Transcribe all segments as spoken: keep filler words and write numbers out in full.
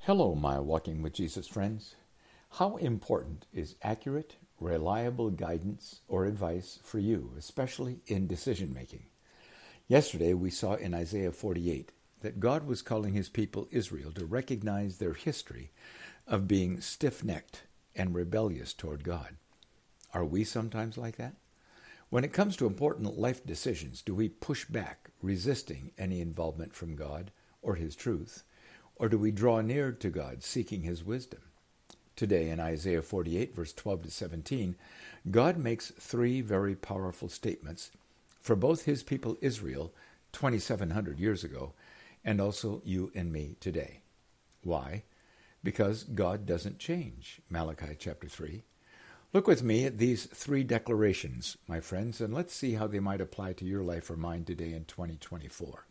Hello, my Walking with Jesus friends. How important is accurate, reliable guidance or advice for you, especially in decision making? Yesterday we saw in Isaiah forty-eight that God was calling his people Israel to recognize their history of being stiff-necked and rebellious toward God. Are we sometimes like that? When it comes to important life decisions, do we push back, resisting any involvement from God or his truth? Or do we draw near to God, seeking his wisdom? Today in Isaiah forty-eight, verse twelve to seventeen, God makes three very powerful statements for both his people Israel twenty-seven hundred years ago and also you and me today. Why? Because God doesn't change. Malachi chapter three. Look with me at these three declarations, my friends, and let's see how they might apply to your life or mine today in twenty twenty-four.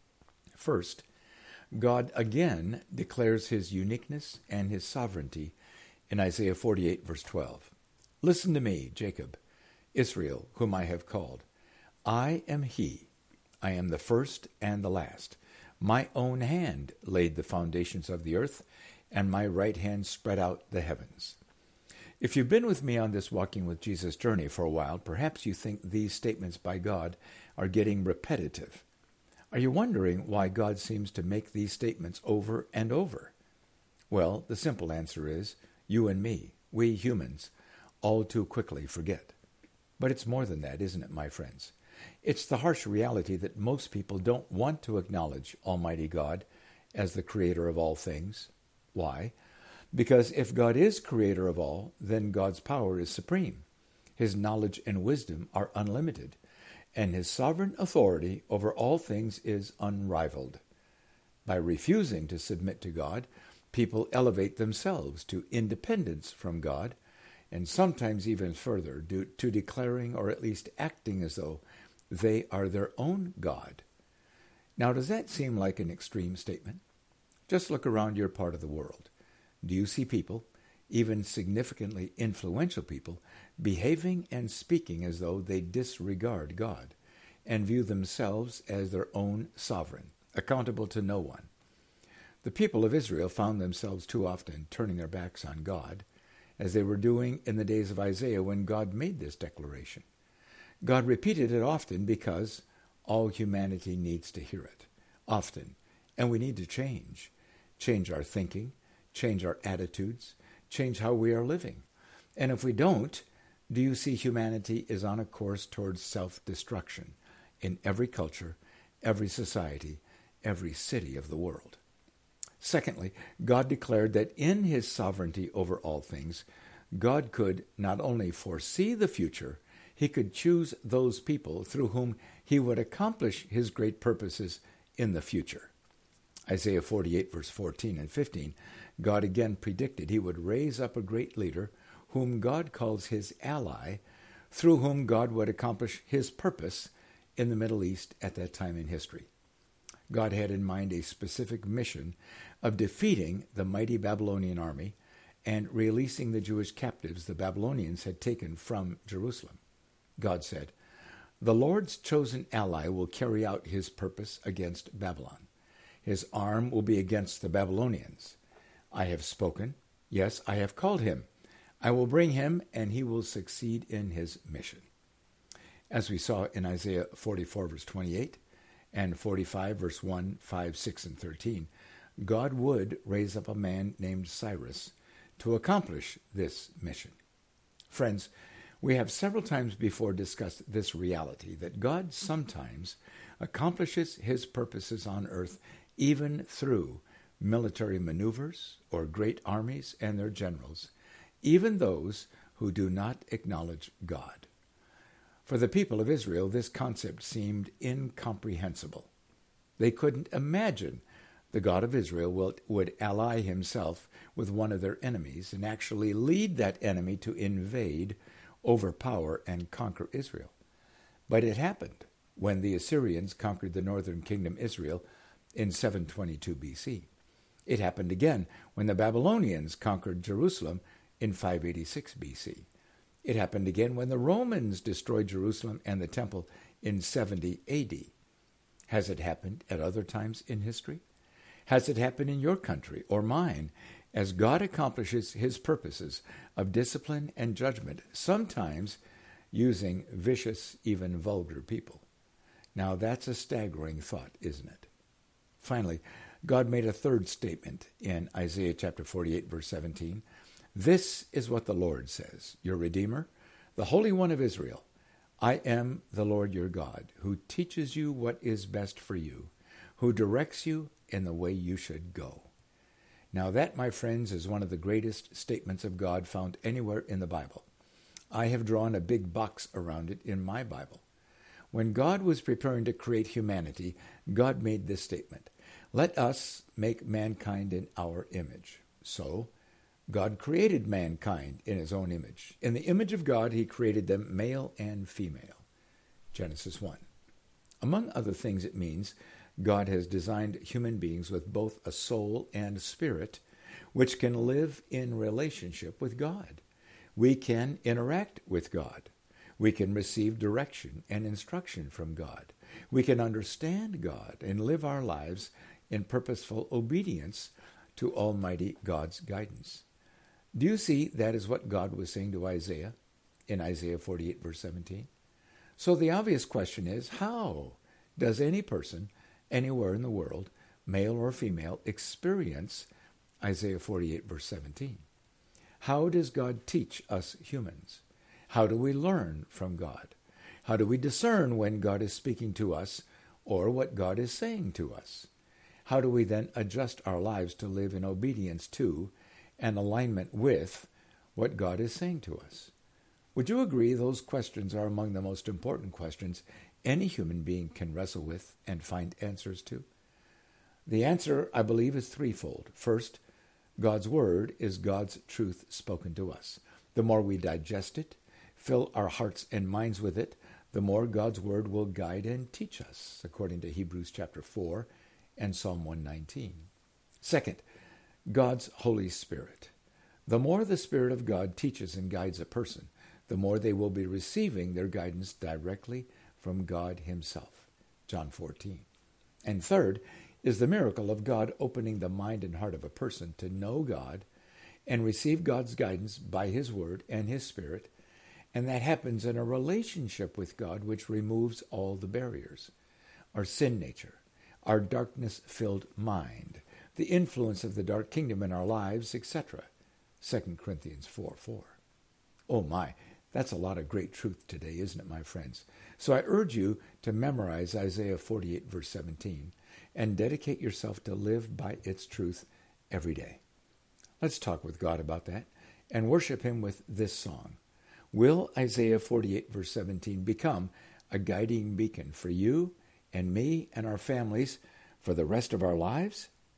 First, God again declares his uniqueness and his sovereignty in Isaiah forty-eight, verse twelve. Listen to me, Jacob, Israel, whom I have called. I am he. I am the first and the last. My own hand laid the foundations of the earth, and my right hand spread out the heavens. If you've been with me on this Walking with Jesus journey for a while, perhaps you think these statements by God are getting repetitive. Are you wondering why God seems to make these statements over and over? Well, the simple answer is, you and me, we humans, all too quickly forget. But it's more than that, isn't it, my friends? It's the harsh reality that most people don't want to acknowledge Almighty God as the creator of all things. Why? Because if God is creator of all, then God's power is supreme. His knowledge and wisdom are unlimited, and his sovereign authority over all things is unrivaled. By refusing to submit to God, people elevate themselves to independence from God, and sometimes even further due to declaring or at least acting as though they are their own God. Now, does that seem like an extreme statement? Just look around your part of the world. Do you see people, even significantly influential people, behaving and speaking as though they disregard God and view themselves as their own sovereign, accountable to no one? The people of Israel found themselves too often turning their backs on God, as they were doing in the days of Isaiah when God made this declaration. God repeated it often because all humanity needs to hear it, often, and we need to change, change our thinking, change our attitudes, change how we are living. And if we don't, do you see humanity is on a course towards self-destruction in every culture, every society, every city of the world? Secondly, God declared that in his sovereignty over all things, God could not only foresee the future, he could choose those people through whom he would accomplish his great purposes in the future. Isaiah forty-eight, verse fourteen and fifteen, God again predicted he would raise up a great leader whom God calls his ally, through whom God would accomplish his purpose in the Middle East at that time in history. God had in mind a specific mission of defeating the mighty Babylonian army and releasing the Jewish captives the Babylonians had taken from Jerusalem. God said, "The Lord's chosen ally will carry out his purpose against Babylon. His arm will be against the Babylonians. I have spoken. Yes, I have called him. I will bring him, and he will succeed in his mission." As we saw in Isaiah forty-four, verse twenty-eight, and forty-five, verse one, five, six, and thirteen, God would raise up a man named Cyrus to accomplish this mission. Friends, we have several times before discussed this reality that God sometimes accomplishes his purposes on earth even through military maneuvers or great armies and their generals, even those who do not acknowledge God. For the people of Israel, this concept seemed incomprehensible. They couldn't imagine the God of Israel would ally himself with one of their enemies and actually lead that enemy to invade, overpower, and conquer Israel. But it happened when the Assyrians conquered the northern kingdom Israel in seven twenty-two B C. It happened again when the Babylonians conquered Jerusalem in five eighty-six B C. It happened again when the Romans destroyed Jerusalem and the temple in seventy A D. Has it happened at other times in history? Has it happened in your country or mine as God accomplishes his purposes of discipline and judgment, sometimes using vicious, even vulgar people? Now that's a staggering thought, isn't it? Finally, God made a third statement in Isaiah chapter forty-eight, verse seventeen. This is what the Lord says, your Redeemer, the Holy One of Israel. I am the Lord your God, who teaches you what is best for you, who directs you in the way you should go. Now that, my friends, is one of the greatest statements of God found anywhere in the Bible. I have drawn a big box around it in my Bible. When God was preparing to create humanity, God made this statement, let us make mankind in our image. So, God created mankind in his own image. In the image of God, he created them male and female. Genesis one. Among other things, it means God has designed human beings with both a soul and spirit, which can live in relationship with God. We can interact with God. We can receive direction and instruction from God. We can understand God and live our lives in purposeful obedience to Almighty God's guidance. Do you see that is what God was saying to Isaiah in Isaiah forty-eight, verse seventeen? So the obvious question is, how does any person anywhere in the world, male or female, experience Isaiah forty-eight, verse seventeen? How does God teach us humans? How do we learn from God? How do we discern when God is speaking to us or what God is saying to us? How do we then adjust our lives to live in obedience to and alignment with what God is saying to us? Would you agree those questions are among the most important questions any human being can wrestle with and find answers to? The answer, I believe, is threefold. First, God's Word is God's truth spoken to us. The more we digest it, fill our hearts and minds with it, the more God's Word will guide and teach us, according to Hebrews chapter four and Psalm one nineteen. Second, God's Holy Spirit. The more the Spirit of God teaches and guides a person, the more they will be receiving their guidance directly from God himself. John fourteen. And third is the miracle of God opening the mind and heart of a person to know God and receive God's guidance by his Word and his Spirit. And that happens in a relationship with God which removes all the barriers. Our sin nature, our darkness-filled mind, the influence of the dark kingdom in our lives, et cetera. Second Corinthians four four. Oh my, that's a lot of great truth today, isn't it, my friends? So I urge you to memorize Isaiah forty-eight, verse seventeen, and dedicate yourself to live by its truth every day. Let's talk with God about that and worship him with this song. Will Isaiah forty-eight, verse seventeen become a guiding beacon for you and me and our families for the rest of our lives?